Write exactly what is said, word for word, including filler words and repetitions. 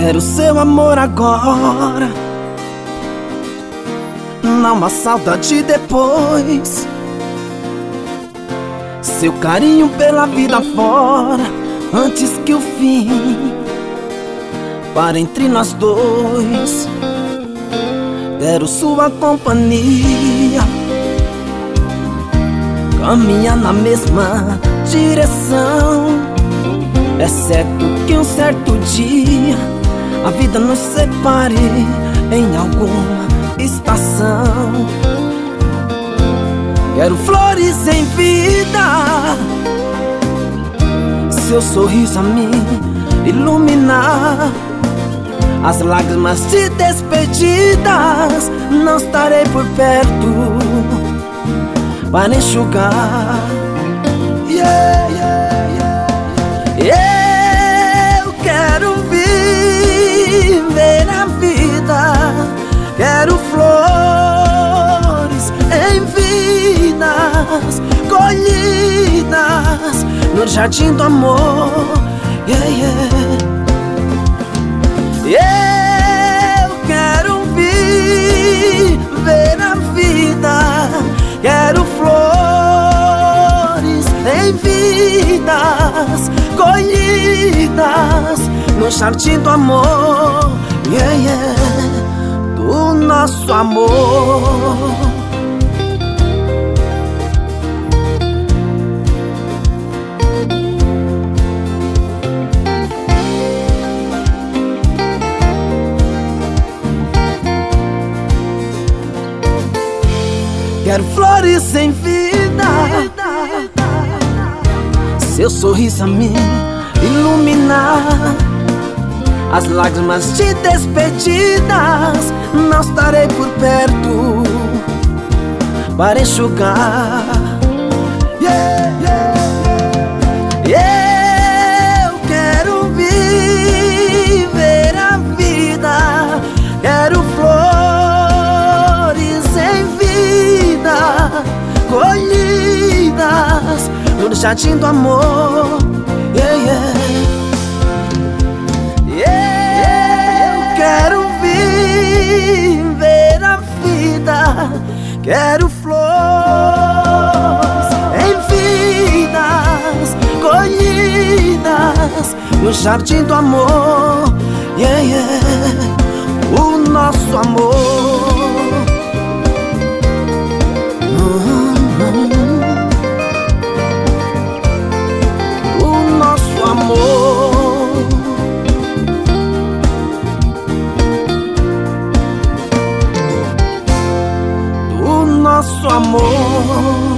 Quero seu amor agora, não há saudade depois. Seu carinho pela vida fora, antes que o fim pare entre nós dois. Quero sua companhia, caminhar na mesma direção. É certo que um certo dia a vida nos separe em alguma estação. Quero flores em vida, seu sorriso a me iluminar. As lágrimas de despedidas, não estarei por perto para enxugar. Yeah, yeah, yeah. Eu quero viver a vida, quero flores em vidas colhidas no jardim do amor. Yeah, yeah. Eu quero viver a vida, quero flores em vidas colhidas no jardim do amor. Yeah, yeah. Do nosso amor. Quero flores em vida, seu sorriso a me iluminar. As lágrimas de despedidas, não estarei por perto para enxugar. Yeah, yeah, yeah. Eu quero viver a vida, quero flores em vida colhidas no jardim do amor. Yeah, yeah. Yeah. Eu quero viver a vida, quero flores em vidas colhidas no jardim do amor. Yeah, yeah. O nosso amor. Nosso amor.